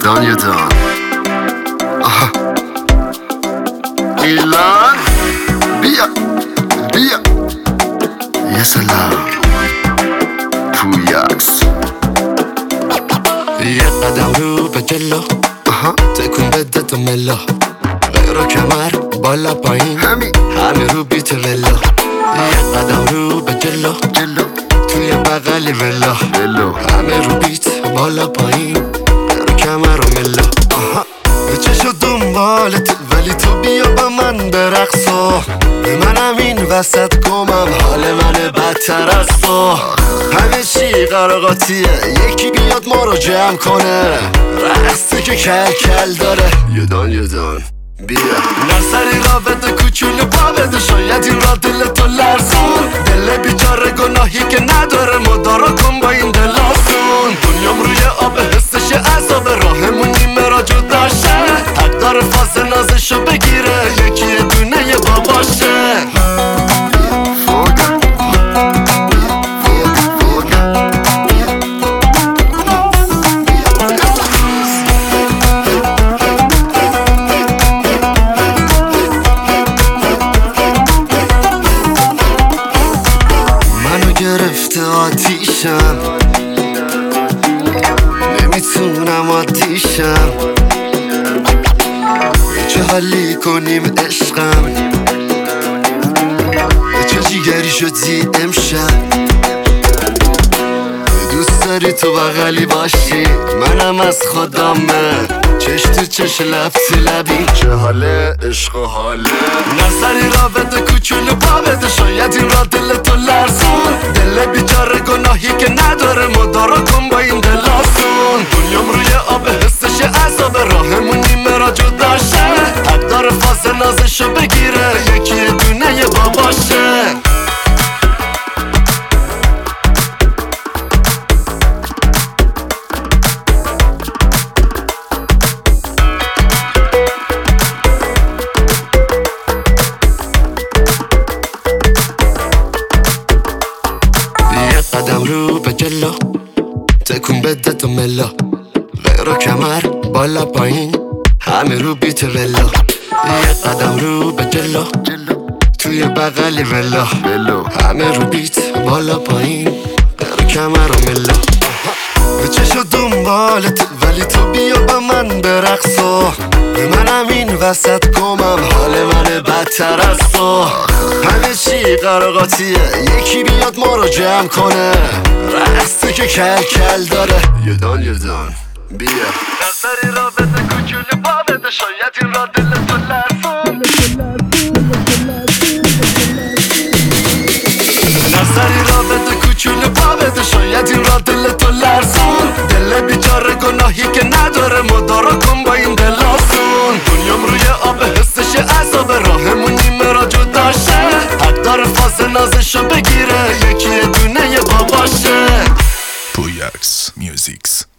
یه دان ایلان بیا یه سلام پویاکس یه قدم رو به جلو تکون بده تو ملا غیر کمر بالا پایین همه رو بیت ولا یه قدم رو به جلو توی بغلی ولا همه رو بیت بالا پایین غیر کمر و ملا چشو دنبالت ولی تو بیا با من برقصو منم این وسط گمم حال من بدتر از تو همه چی قراقاتیه یکی بیاد ما رو جمع کنه رقصی که کل کل داره یه دان بیا نرسری رابطه کوچولو پا بده شاید این را دل تو لرزون دل بیچاره گناهی که نداره مدارا کن با این دل آسون دنیام روی آب حسش عذاب راهمون نیمه را جدا شه حق داره فاز نازشو بگیره یکی دونه یه باباشه گرفته آتیشم نمیتونم آتیشم چه حالی کنیم عشقم چه جیگری شدی امشب دوست داری تو بغلی باشی منم از خودمه چش تو چش لب تو لبی چه حاله عشق و حاله نظری رابطه کوچولو پا بده شاید این را دل تو لرزون دل بیچاره گناهی که نداره مدارا کن با این دل آسون دنیام روی آب حسش عذاب راهمون نیمه را جدا شه حق داره فاز نازشو بگیره یکی دونه یه باباشه قدم رو به جلو تکون بده تو ملا غیر کمر بالا پایین همه رو بیت ولا یه قدم رو به جلو توی بغلی ولا همه رو بیت بالا پایین غیر کمر و ملا چشو دنبالت ولی تو بیا با من برقصو منم این وسط گمم حال من بدتر از تو همه چی قراقاتیه یکی بیاد ما رو جمع کنه رقصی که کل کل داره یه دان بیا نظری رابطه کوچولو پا بده شاید این را دل تو لرزون نظری رابطه کوچولو پا بده شاید این را دل تو لرزون دل بیچاره گناهی که نداره مدارا کن با این دل آسون دنیام روی آب حسش عذاب راهمون نیمه را جدا شه حق داره فاز نازشو بگیره یکی دونه یه باباشه پویاکس میوزیکس